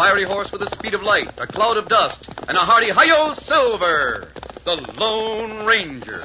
fiery horse with the speed of light, a cloud of dust, and a hearty hi-yo Silver, the Lone Ranger.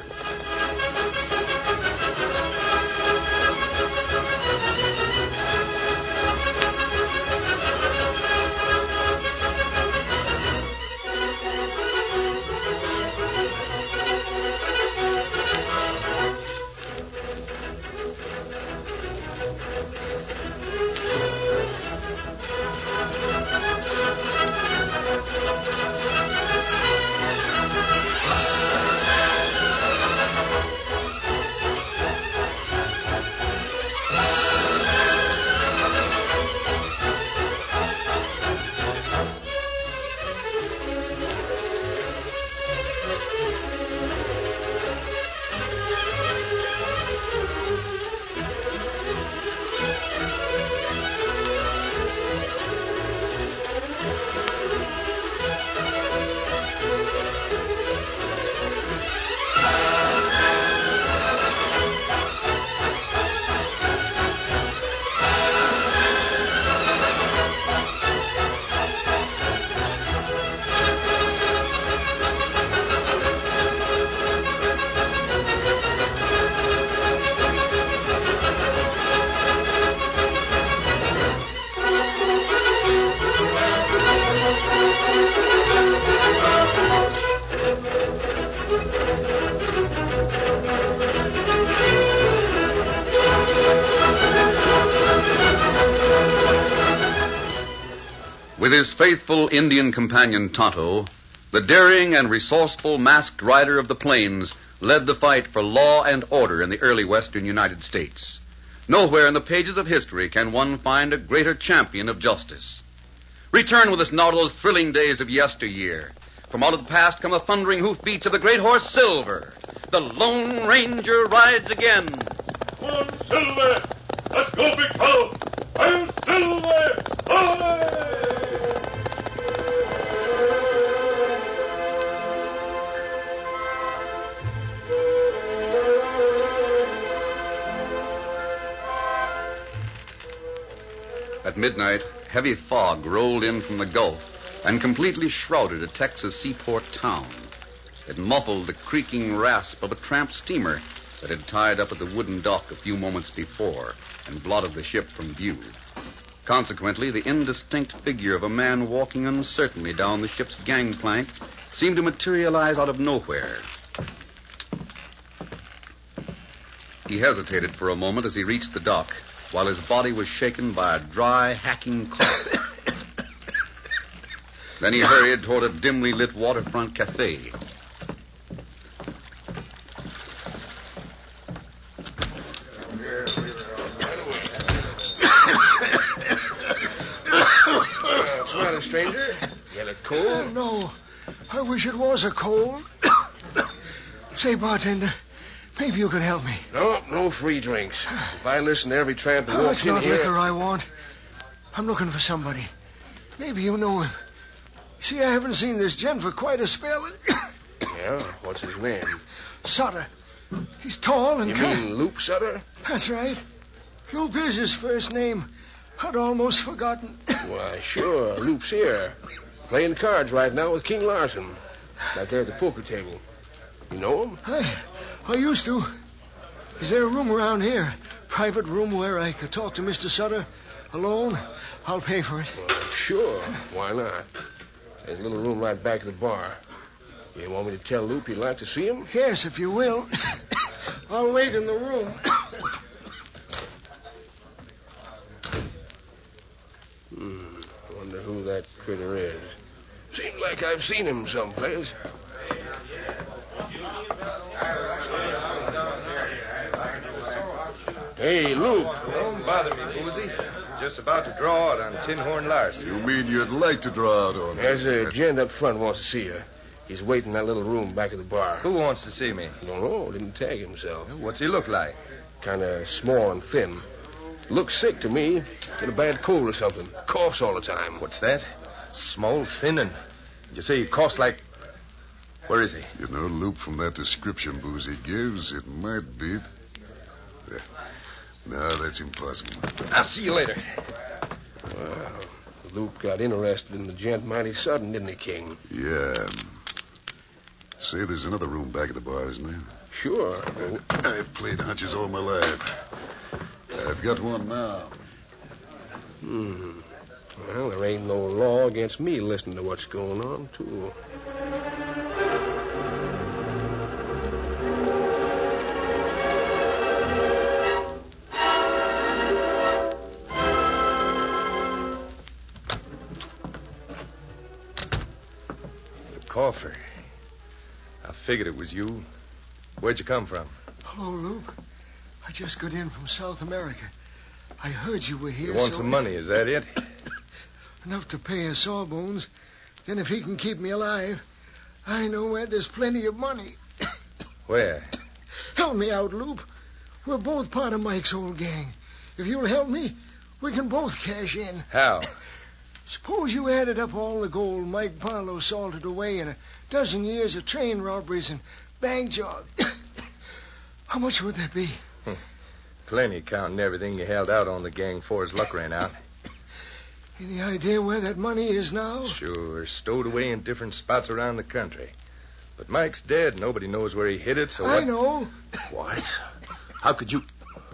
With his faithful Indian companion Tonto, the daring and resourceful masked rider of the plains led the fight for law and order in the early western United States. Nowhere in the pages of history can one find a greater champion of justice. Return with us now to those thrilling days of yesteryear. From out of the past come the thundering hoofbeats of the great horse Silver. The Lone Ranger rides again. Come on, Silver! Let's go, big fellow! I'm Silver! Away! At midnight, heavy fog rolled in from the Gulf and completely shrouded a Texas seaport town. It muffled the creaking rasp of a tramp steamer that had tied up at the wooden dock a few moments before and blotted the ship from view. Consequently, the indistinct figure of a man walking uncertainly down the ship's gangplank seemed to materialize out of nowhere. He hesitated for a moment as he reached the dock, while his body was shaken by a dry, hacking cough. Then he hurried toward a dimly lit waterfront cafe. What's the matter, stranger? You got a cold? No. I wish it was a cold. Say, bartender, maybe you could help me. No free drinks. If I listen to every tramp that walks It's in not here... liquor I want. I'm looking for somebody. Maybe you know him. See, I haven't seen this gent for quite a spell. Yeah? What's his name? Sutter. He's tall and You mean Loop Sutter? That's right. Loop is his first name. I'd almost forgotten. Why, sure. Loop's here. Playing cards right now with King Larson. Back there at the poker table. You know him? I used to. Is there a room around here? Private room where I could talk to Mr. Sutter alone? I'll pay for it. Well, sure. Why not? There's a little room right back of the bar. You want me to tell Loop you'd like to see him? Yes, if you will. I'll wait in the room. Wonder who that critter is. Seems like I've seen him someplace. Hey, Loop. Don't bother me, Boozy. Just about to draw out on Tin Horn Larson. You mean you'd like to draw out on me? There's a gent up front wants to see you. He's waiting in that little room back of the bar. Who wants to see me? Don't know. Didn't tag himself. What's he look like? Kind of small and thin. Looks sick to me. Got a bad cold or something. Coughs all the time. What's that? Small, thin, and... You say he coughs like... Where is he? You know, Loop, from that description Boozy gives, it might be... No, that's impossible. I'll see you later. Wow. Loop got interested in the gent mighty sudden, didn't he, King? Yeah. Say, there's another room back at the bar, isn't there? Sure. I've played hunches all my life. I've got one now. Well, there ain't no law against me listening to what's going on, too. Coffer. I figured it was you. Where'd you come from? Hello, Loop. I just got in from South America. I heard you were here. You want some money, is that it? Enough to pay a Sawbones. Then if he can keep me alive, I know where there's plenty of money. Where? Help me out, Loop. We're both part of Mike's old gang. If you'll help me, we can both cash in. How? Suppose you added up all the gold Mike Barlow salted away in a dozen years of train robberies and bank jobs. How much would that be? Plenty, counting everything you held out on the gang before his luck ran out. Any idea where that money is now? Sure, stowed away in different spots around the country. But Mike's dead. Nobody knows where he hid it, so I know. What? How could you...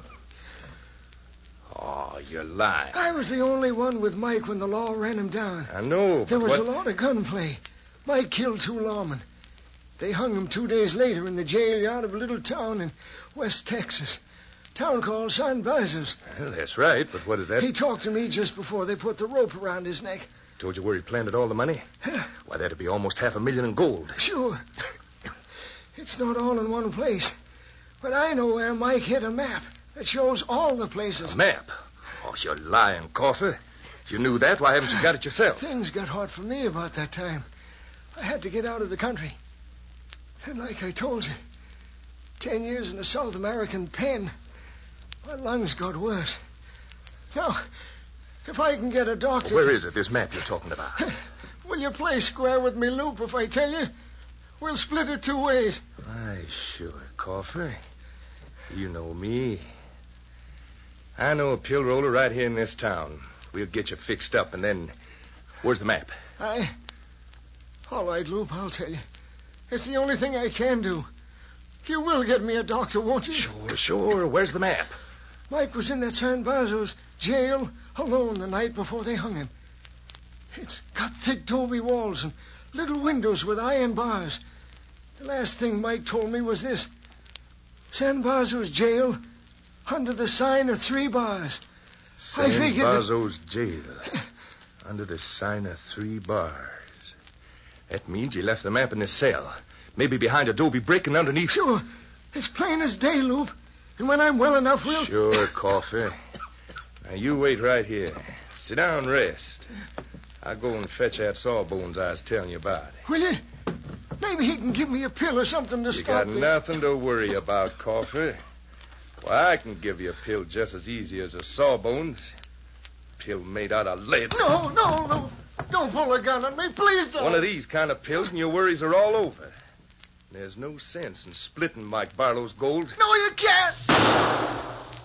Oh, you're lying. I was the only one with Mike when the law ran him down. I know, but There was what... a lot of gunplay. Mike killed 2 lawmen. They hung him 2 days later in the jail yard of a little town in West Texas. Town called San Bazos. Well, that's right, but what is that? He talked to me just before they put the rope around his neck. Told you where he planted all the money? Why, that'd be almost $500,000 in gold. Sure. It's not all in one place. But I know where Mike hid a map that shows all the places. A map? Oh, you're lying, Coffer. If you knew that, why haven't you got it yourself? Things got hot for me about that time. I had to get out of the country. And like I told you, 10 years in a South American pen, my lungs got worse. Now, if I can get a doctor... Where is it, this map you're talking about? Will you play square with me, Loop, if I tell you? We'll split it 2 ways. Why, sure, Coffer. You know me. I know a pill roller right here in this town. We'll get you fixed up, and then... Where's the map? All right, Loop, I'll tell you. It's the only thing I can do. You will get me a doctor, won't you? Sure. Where's the map? Mike was in that San Bazos jail alone the night before they hung him. It's got thick 'dobe walls and little windows with iron bars. The last thing Mike told me was this. San Bazos jail under the sign of 3 bars. San Bazos jail under the sign of 3 bars. That means he left the map in his cell. Maybe behind a adobe brick and underneath... Sure. It's plain as day, Loop. And when I'm well enough, we'll... Sure, Coffee. Now, you wait right here. Sit down and rest. I'll go and fetch that Sawbones I was telling you about. Will you? Maybe he can give me a pill or something to stop You got this. nothing to worry about, Coffee. Well, I can give you a pill just as easy as a Sawbones. Pill made out of lead. No. Don't pull a gun on me. Please don't. One of these kind of pills and your worries are all over. There's no sense in splitting Mike Barlow's gold. No, you can't.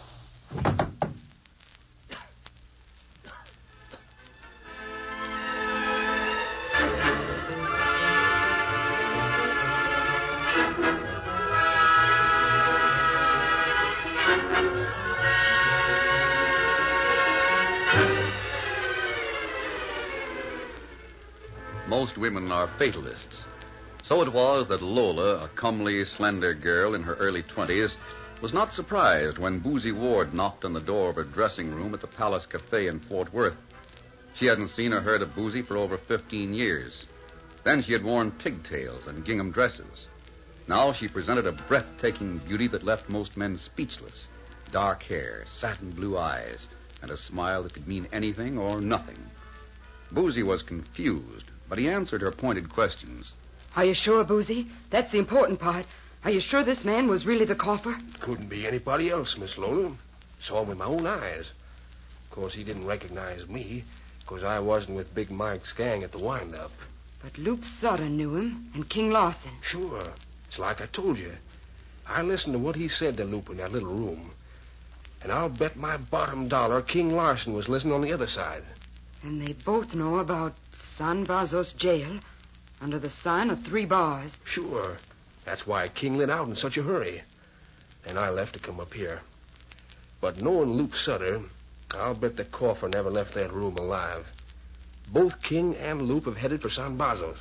Most women are fatalists. So it was that Lola, a comely, slender girl in her early 20s, was not surprised when Boozy Ward knocked on the door of her dressing room at the Palace Cafe in Fort Worth. She hadn't seen or heard of Boozy for over 15 years. Then she had worn pigtails and gingham dresses. Now she presented a breathtaking beauty that left most men speechless. Dark hair, satin blue eyes, and a smile that could mean anything or nothing. Boozy was confused, but he answered her pointed questions. Are you sure, Boozy? That's the important part. Are you sure this man was really the coffer? Couldn't be anybody else, Miss Lola. Saw him with my own eyes. Of course, he didn't recognize me, because I wasn't with Big Mike's gang at the wind-up. But Luke Sutter knew him, and King Larson. Sure. It's like I told you. I listened to what he said to Loop in that little room. And I'll bet my bottom dollar King Larson was listening on the other side. And they both know about San Brazos jail under the sign of 3 bars. Sure. That's why King lit out in such a hurry. And I left to come up here. But knowing Luke Sutter, I'll bet the coffer never left that room alive. Both King and Loop have headed for San Brazos.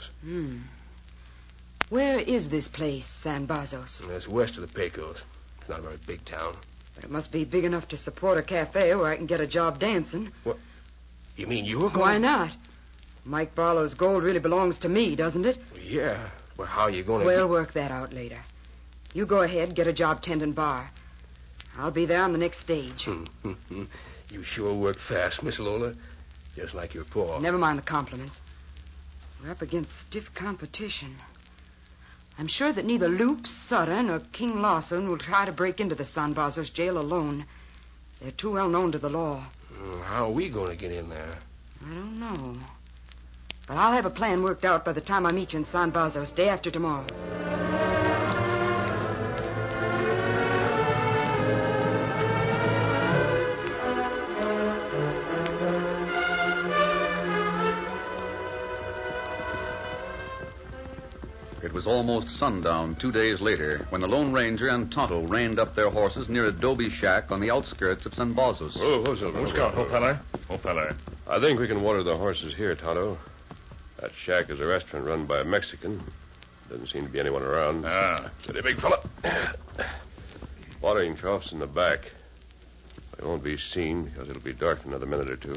Where is this place, San Brazos? And it's west of the Pecos. It's not a very big town. But it must be big enough to support a cafe where I can get a job dancing. What? You mean you're going? Why not? Mike Barlow's gold really belongs to me, doesn't it? Yeah. Well, how are you going to... We'll work that out later. You go ahead, get a job tending bar. I'll be there on the next stage. You sure work fast, Miss Lola. Just like your paw. Never mind the compliments. We're up against stiff competition. I'm sure that neither Loop, Sutter, nor King Lawson will try to break into the San Brazos jail alone. They're too well known to the law. How are we going to get in there? I don't know. But I'll have a plan worked out by the time I meet you in San Brazos, day after tomorrow. It was almost sundown 2 days later when the Lone Ranger and Tonto reined up their horses near a Adobe shack on the outskirts of San Brazos. Oh, Silver. Oh, feller. I think we can water the horses here, Tonto. That shack is a restaurant run by a Mexican. Doesn't seem to be anyone around. Steady, big fella. Watering trough's in the back. They won't be seen because it'll be dark in another minute or two.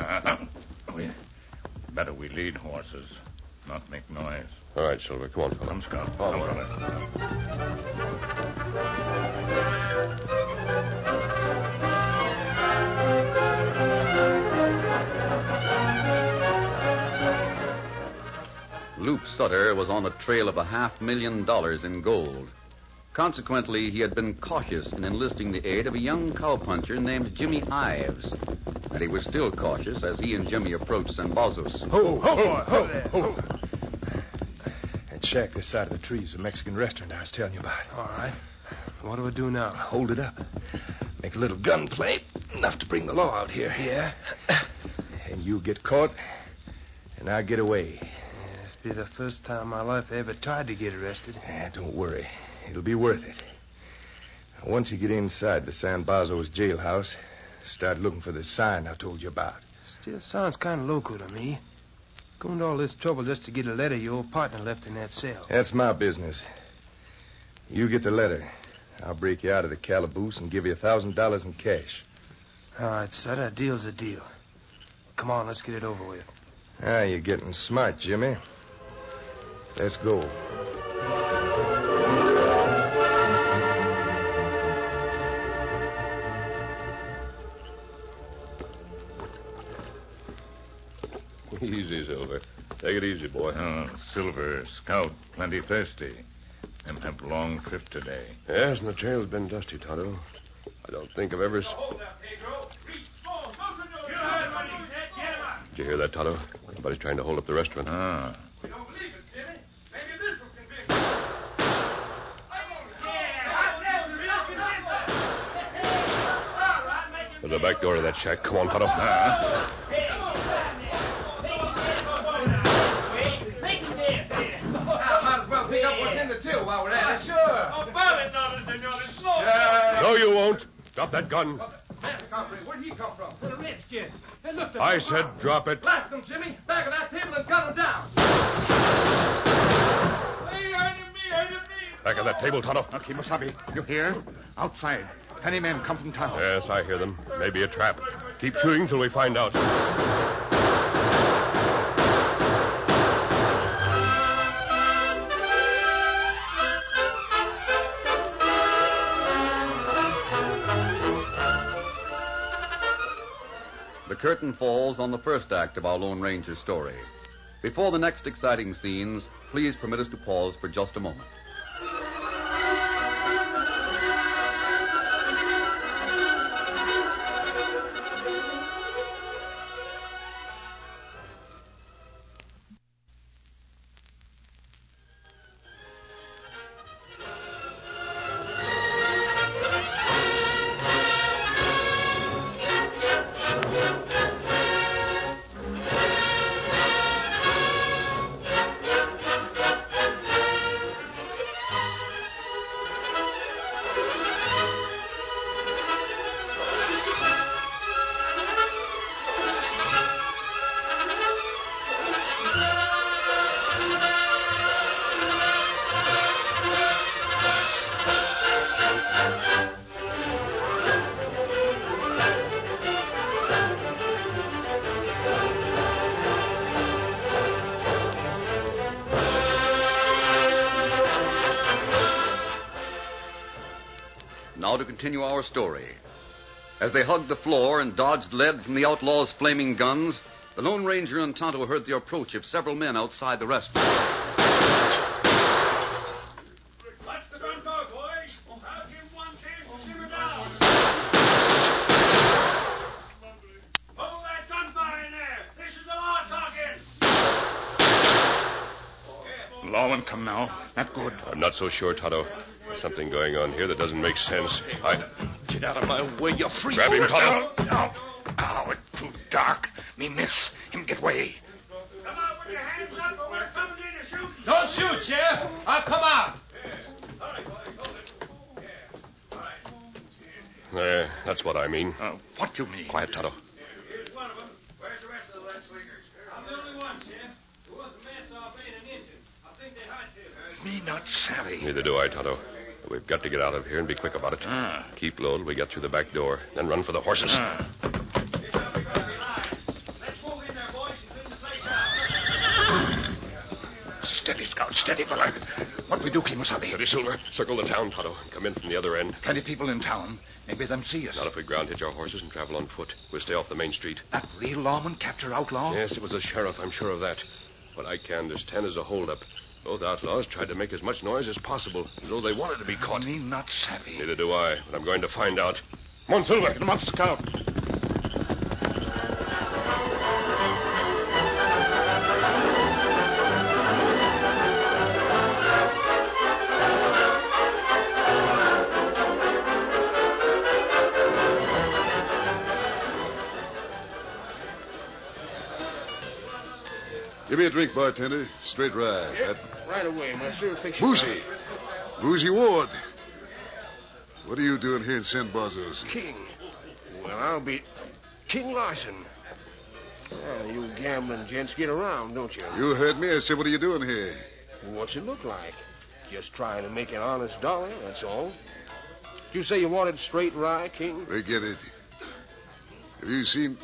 Better we lead horses, not make noise. All right, Silver. Come on, fella. Come, Scout. Come, fella. Loop Sutter was on the trail of $500,000 in gold. Consequently, he had been cautious in enlisting the aid of a young cowpuncher named Jimmy Ives. And he was still cautious as he and Jimmy approached San Brazos. Ho! That shack this side of the trees, the Mexican restaurant I was telling you about. All right. What do we do now? Hold it up. Make a little gunplay, enough to bring the law out here. Yeah? And you get caught, and I get away. This be the first time in my life I ever tried to get arrested. Don't worry. It'll be worth it. Once you get inside the San Brazos jailhouse, start looking for the sign I told you about. Still sounds kind of local to me. Going to all this trouble just to get a letter your old partner left in that cell. That's my business. You get the letter. I'll break you out of the calaboose and give you $1,000 in cash. All right, Sutter. A deal's a deal. Come on, let's get it over with. You're getting smart, Jimmy. Let's go. Easy, Silver. Take it easy, boy. Silver, Scout, plenty thirsty. Them have a long trip today. Yes, and the trail's been dusty, Tonto. I don't think I've ever... Did you hear that, Tonto? Somebody's trying to hold up the restaurant. We don't believe it, Jimmy. Maybe this will convince you. There's a back door to that shack. Come on, Tonto. Might as well pick up what's in the till while we're at it. Sure. No, you won't. Drop that gun. Where'd he come from? The redskin. Hey, look, I said drop it. blast him, Jimmy. Back of that table and gun him down. Back of that table, Tonto. Kimosabe, you hear? Outside. Any men come from town. Yes, I hear them. Maybe a trap. Keep shooting till we find out. The curtain falls on the first act of our Lone Ranger story. Before the next exciting scenes, please permit us to pause for just a moment. now to continue our story. As they hugged the floor and dodged lead from the outlaws' flaming guns, the Lone Ranger and Tonto heard the approach of several men outside the restaurant. Watch the gun go, boys. I'll give one chance to simmer down. Hold that gunfire in there. This is the law talking. Lawman, come now. Not good. I'm not so sure, Tonto. There's something going on here that doesn't make sense. Get out of my way, you freak. Grab him, Tonto. Ow, it's too dark. Me miss. Him get away. Come out with your hands up or we're coming in to shoot. Don't shoot, Sheriff. I'll come out. All right, boys, hold it. All right. There, that's what I mean. What you mean? Quiet, Tonto. Here's one of them. Where's the rest of the lead slingers? I'm the only one, Sheriff. There wasn't messed off ain't an engine. I think they hot here. Me not savvy. Neither do I, Tonto. We've got to get out of here and be quick about it. Keep low till we get through the back door, then run for the horses. This ought to be going to be live. Let's move in there, boys, and clean the place out. Steady, Scout, steady, fella. What we do, Kemosabe? Steady, Silver. Circle the town, Tonto, and come in from the other end. Plenty people in town. Maybe them see us. Not if we ground hitch our horses and travel on foot. We'll stay off the main street. That real lawman capture outlaw? Yes, it was the sheriff, I'm sure of that. What I can understand is a holdup. Both outlaws tried to make as much noise as possible, as though they wanted to be caught. Me not savvy. Neither do I, but I'm going to find out. Come on, Silver. Get him up, Scout. Give me a drink, bartender. Straight rye. Right away, master. Fix your Boozy. Boozy Ward. What are you doing here in San Bozos? King. Well, I'll be King Larson. Well, you gambling gents get around, don't you? You heard me. I said, what are you doing here? What's it look like? Just trying to make an honest dollar, that's all. Did you say you wanted straight rye, King? Forget it. Have you seen...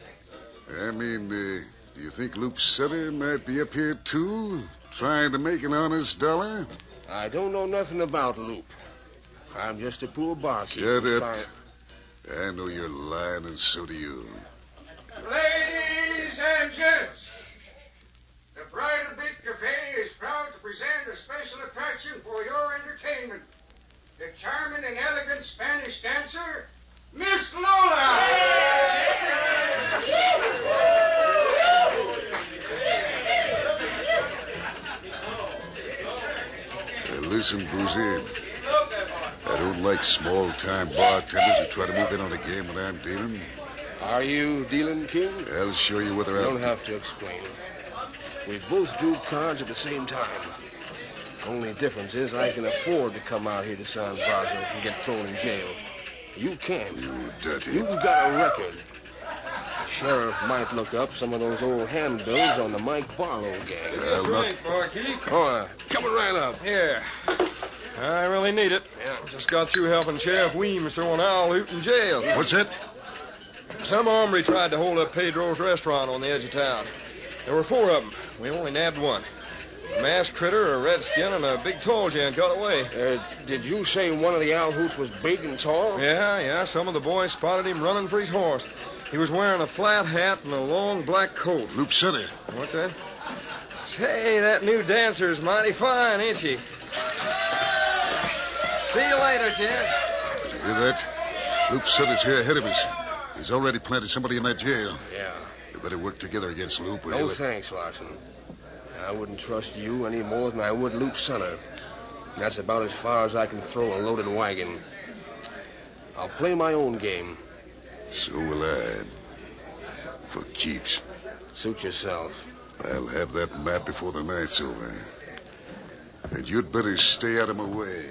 do you think Luke Sutter might be up here, too? Trying to make an honest dollar? I don't know nothing about Luke. I'm just a poor barkeeper. Shut up. I know you're lying, and so do you. Ladies and gents, the Bridal Big Cafe is proud to present a special attraction for your entertainment. The charming and elegant Spanish dancer, Miss Lola. Listen, Boozy. I don't like small-time bartenders who try to move in on a game when I'm dealing. Are you dealing, King? I'll show you whether You don't have to explain. We both drew cards at the same time. Only difference is I can afford to come out here to San Brazos and get thrown in jail. You can't. You dirty... You've got a record. The sheriff might look up some of those old handbills on the Mike Barlow gang. I'll not... barkeep. Coming right up. Here. I really need it. Yeah, just got through helping Sheriff Weems throw an owl hoot in jail. What's that? Some hombre tried to hold up Pedro's restaurant on the edge of town. There were 4 of them. We only nabbed one. A masked critter, a redskin, and a big tall gent got away. Did you say one of the owl hoots was big and tall? Yeah. Some of the boys spotted him running for his horse. He was wearing a flat hat and a long black coat. Luke Sutter. What's that? Say, that new dancer's mighty fine, ain't she? See you later, Jess. Did you hear that? Luke Sutter's here ahead of us. He's already planted somebody in that jail. Yeah. You better work together against Luke. No thanks, Larson. I wouldn't trust you any more than I would Luke Sutter. That's about as far as I can throw a loaded wagon. I'll play my own game. So will I. For keeps. Suit yourself. I'll have that map before the night's over. And you'd better stay out of my way.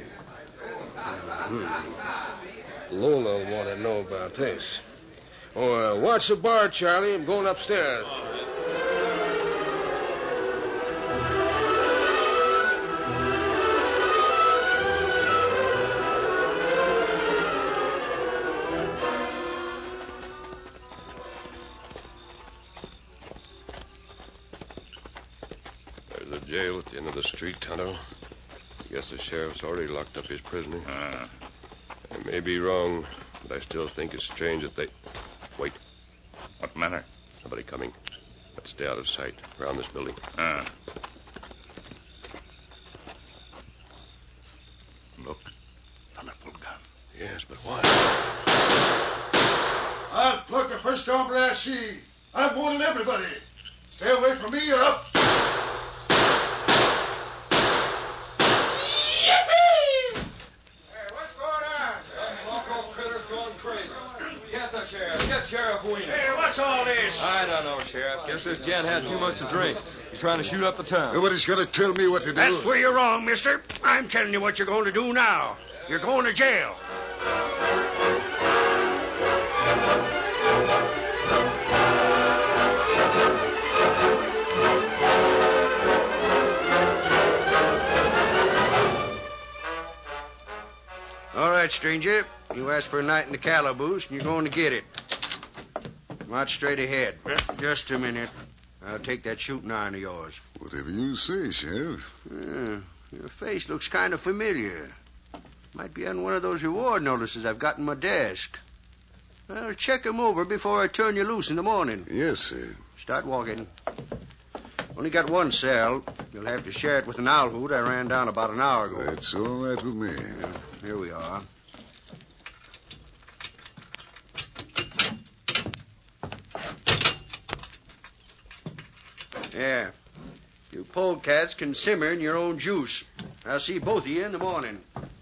Lola will want to know about this. Watch the bar, Charlie. I'm going upstairs. There's a jail at the end of the street, Tonto. I guess the sheriff's already locked up his prisoner. May be wrong, but I still think it's strange that they... Wait. What matter? Somebody coming. Let's stay out of sight. Around this building. Look. Another pulled gun. Yes, but why? I'll plug the first hombre I see. I'm warning everybody. Stay away from me or up. Get Sheriff Wiener. Hey, what's all this? I don't know, Sheriff. Guess this gent had too much to drink. He's trying to shoot up the town. Nobody's going to tell me what to do. That's where you're wrong, mister. I'm telling you what you're going to do now. You're going to jail. All right, stranger. You asked for a night in the calaboose, and you're going to get it. March straight ahead. Just a minute. I'll take that shooting iron of yours. Whatever you say, Sheriff. Your face looks kind of familiar. Might be on one of those reward notices I've got in my desk. I'll check them over before I turn you loose in the morning. Yes, sir. Start walking. Only got one cell. You'll have to share it with an owl hoot I ran down about an hour ago. That's all right with me. Here we are. Yeah. You polecats can simmer in your own juice. I'll see both of you in the morning.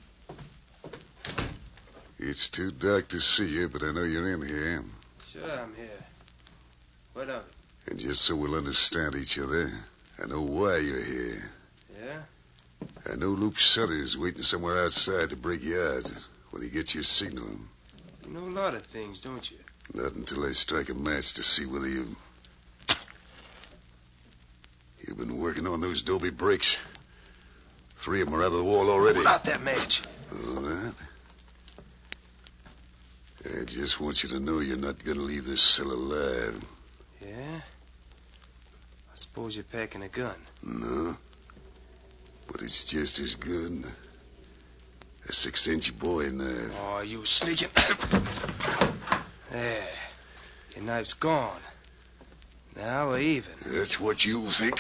It's too dark to see you, but I know you're in here. Sure, I'm here. What of it? And just so we'll understand each other, I know why you're here. Yeah? I know Luke Sutter's waiting somewhere outside to break you out when he gets your signal. You know a lot of things, don't you? Not until I strike a match to see whether you've been working on those Dobie bricks. 3 of them are out of the wall already. Put out that match. All right. I just want you to know you're not going to leave this cell alive. Yeah? I suppose you're packing a gun. No. But it's just as good. A 6-inch bowie knife. Oh, you snitching. There. Your knife's gone. Now we're even. That's what you think.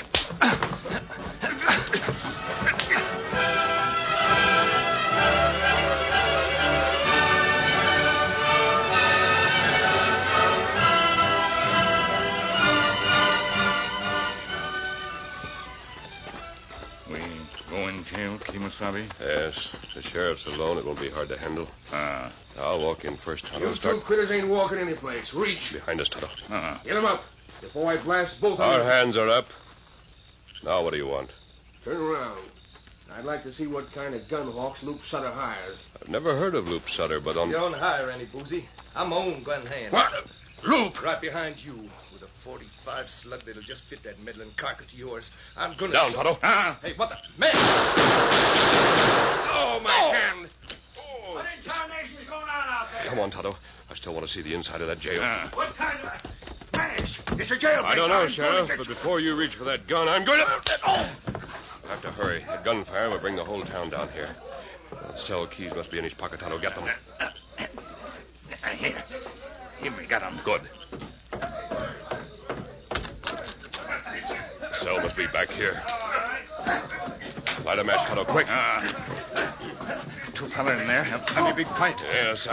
We go in jail, Kemosabe? Yes. If the sheriff's alone, it won't be hard to handle. I'll walk in first, Tonto. You two critters ain't walking any place. Reach. Behind us, Tonto. Get them up before I blast both of Our you. hands are up. Now what do you want? Turn around. I'd like to see what kind of gun hawks Luke Sutter hires. I've never heard of Loop Sutter, but on... You don't hire any, Boozy. I'm my own gun hand. What? Luke! Right behind you, with a 45 slug that'll just fit that meddling carcass of yours. I'm gonna... Down, Tonto. Hey, what the... Man! Oh, my hand! What in tarnation is going on out there? Come on, Tonto. I still want to see the inside of that jail. What kind of... Mash! It's a jailbreak. I don't know, I'm Sheriff, gonna but get you. before you reach for that gun, I'm going to... I have to hurry. The gunfire will bring the whole town down here. The cell keys must be in his pocket, Tonto. Get them. Here. Here, we got him. Good. Cell must be back here. Light a match, Tonto, quick. 2 fellas in there have plenty big fight. Yes,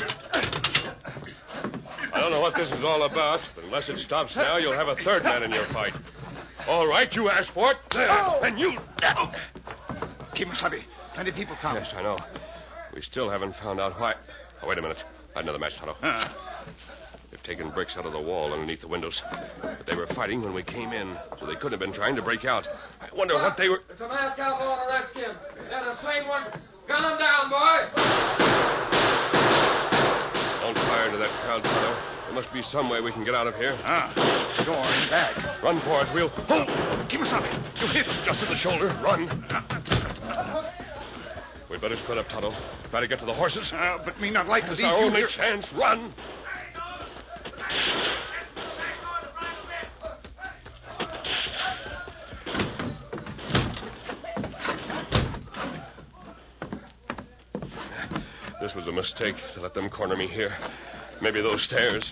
I don't know what this is all about, but unless it stops now, you'll have a third man in your fight. All right, you asked for it. There. And you... Kemosabe, plenty people come. Yes, I know. We still haven't found out why... Oh, wait a minute. Light another match, Tonto. They've taken bricks out of the wall underneath the windows. But they were fighting when we came in, so they couldn't have been trying to break out. I wonder what they were... It's a masked outlaw and a redskin. There's a slain one. Gun him down, boy. Don't fire into that crowd, Tonto. There must be some way we can get out of here. Door in back. Run for it. We'll... Oh! Kemosabe, you hit him. Just in the shoulder. Run. We'd better split up, Tonto. Try to get to the horses. But me not like to It's leave our you only here. chance. Run. This was a mistake to let them corner me here. Maybe those stairs.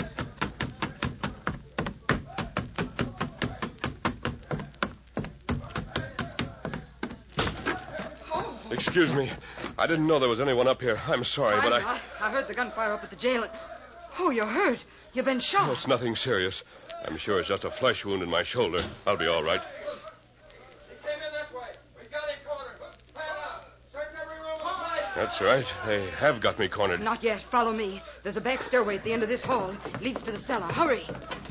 Excuse me. I didn't know there was anyone up here. I'm sorry, but I heard the gunfire up at the jail. Oh, you're hurt. You've been shot. It's nothing serious. I'm sure it's just a flesh wound in my shoulder. I'll be all right. He came in this way. We got him cornered. Man up. Search every room. That's right. They have got me cornered. Not yet. Follow me. There's a back stairway at the end of this hall. It leads to the cellar. Hurry.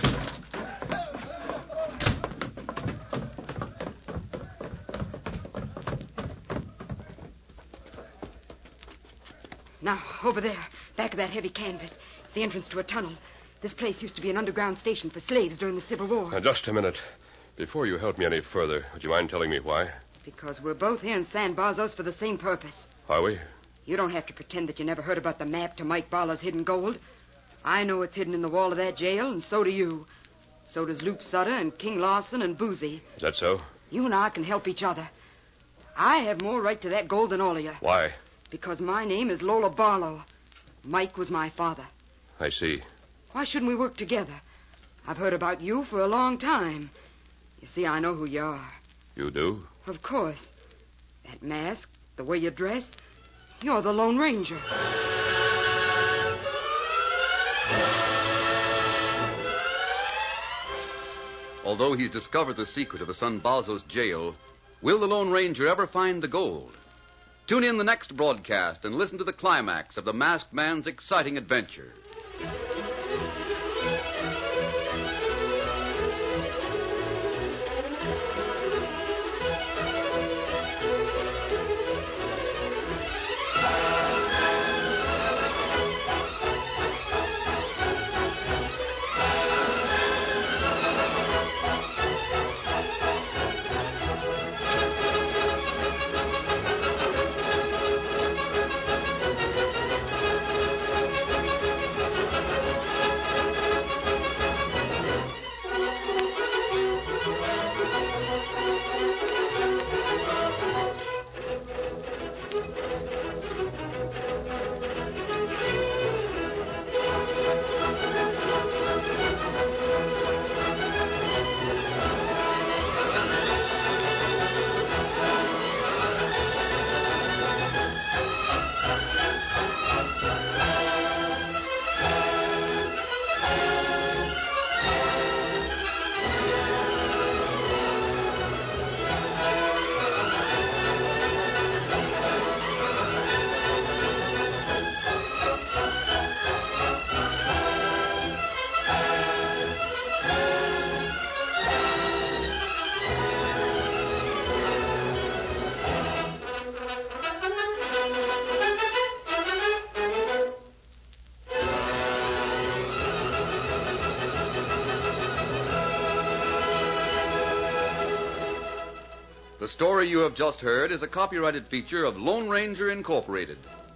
Now, over there, back of that heavy canvas, the entrance to a tunnel. This place used to be an underground station for slaves during the Civil War. Now, just a minute. Before you help me any further, would you mind telling me why? Because we're both here in San Brazos for the same purpose. Are we? You don't have to pretend that you never heard about the map to Mike Barlow's hidden gold. I know it's hidden in the wall of that jail, and so do you. So does Loop Sutter and King Lawson and Boozy. Is that so? You and I can help each other. I have more right to that gold than all of you. Why? Because my name is Lola Barlow. Mike was my father. I see. Why shouldn't we work together? I've heard about you for a long time. You see, I know who you are. You do? Of course. That mask, the way you dress, you're the Lone Ranger. Although he's discovered the secret of the San Brazos jail, will the Lone Ranger ever find the gold? Tune in the next broadcast and listen to the climax of the masked man's exciting adventure. The story you have just heard is a copyrighted feature of Lone Ranger Incorporated.